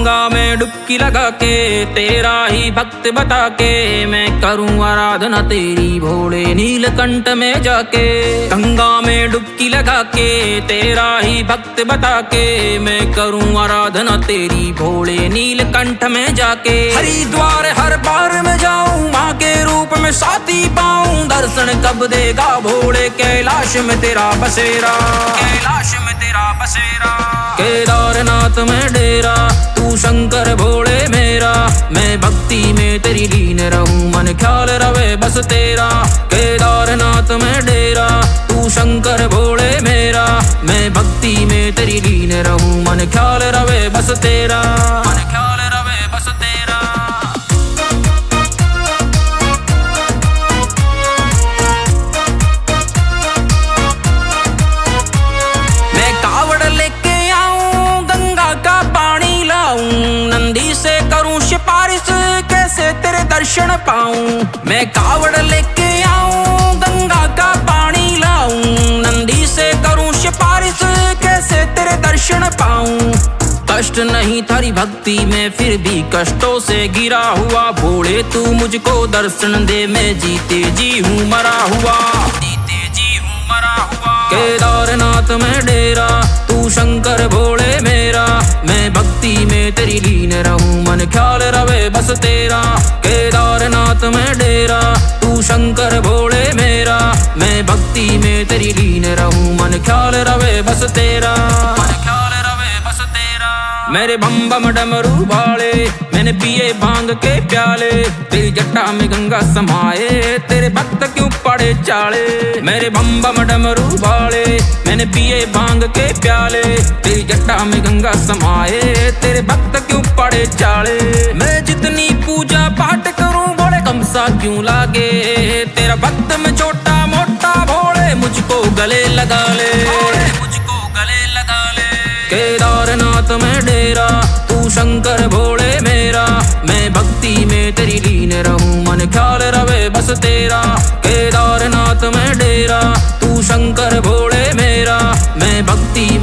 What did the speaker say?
गंगा में डुबकी लगा के तेरा ही भक्त बता के मैं करूं आराधना तेरी भोले नीलकंठ में जाके। गंगा में डुबकी लगा के तेरा ही भक्त बता के मैं करूं आराधना तेरी भोले नीलकंठ में जाके। हरिद्वार हर बार मैं जाऊं माँ के रूप में साथी पाऊं, दर्शन कब देगा भोले कैलाश में तेरा बसेरा, कैलाश में तेरा बसेरा। केदारनाथ में डेरा तू शंकर भोले मेरा, मैं भक्ति में तेरी लीन रहूं मन ख्याल रवे बस तेरा। केदारनाथ में डेरा तू शंकर भोले मेरा, मैं भक्ति में तेरी लीन रहूं मन ख्याल रवे बस तेरा, मन ख्याल रवे बस तेरा। मैं कावड़ लेके आऊं गंगा का पानी लाऊं, नंदी से करूं सिफारिश कैसे तेरे दर्शन पाऊं। मैं कावड़ लेके आऊं गंगा का पानी लाऊं, नंदी से करूं सिफारिश कैसे तेरे दर्शन पाऊं। कष्ट नहीं थारी भक्ति में फिर भी कष्टों से गिरा हुआ, भोले तू मुझको दर्शन दे मैं जीते जी हूँ मरा हुआ, जीते जी हूँ मरा हुआ। केदारनाथ में डेरा तू शंकर भोले मेरा, मैं भक्ति में तेरी लीन रहूं मन ख्याल रवे बस तेरा। केदारनाथ में डेरा तू शंकर भोले मेरा, मैं भक्ति में तेरी लीन रहूं मन ख्याल रवे बस तेरा, मन ख्याल रवे बस तेरा। मेरे बम बम डमरू भाले मैंने पिए भांग के प्याले, तेरी जटा में गंगा समाए तेरे भक्त क्यों पड़े चाले। मेरे बम बम डमरू भाले मैंने पिए भांग के प्याले, तेरी जटा में गंगा समाए तेरे भक्त क्यों पड़े चाले। मैं जितनी पूजा पाठ करूं भोले कम सा क्यों लागे, तेरा भक्त में छोटा मोटा भोले मुझको गले लगा ले, मुझको गले लगा ले। केदारनाथ में डेरा तू शंकर भोले मेरा, मैं भक्ति में तेरी लीन रहूं मन ख्याल रवे बस तेरा। केदारनाथ में डेरा तू शंकर भोले मेरा, मैं भक्ति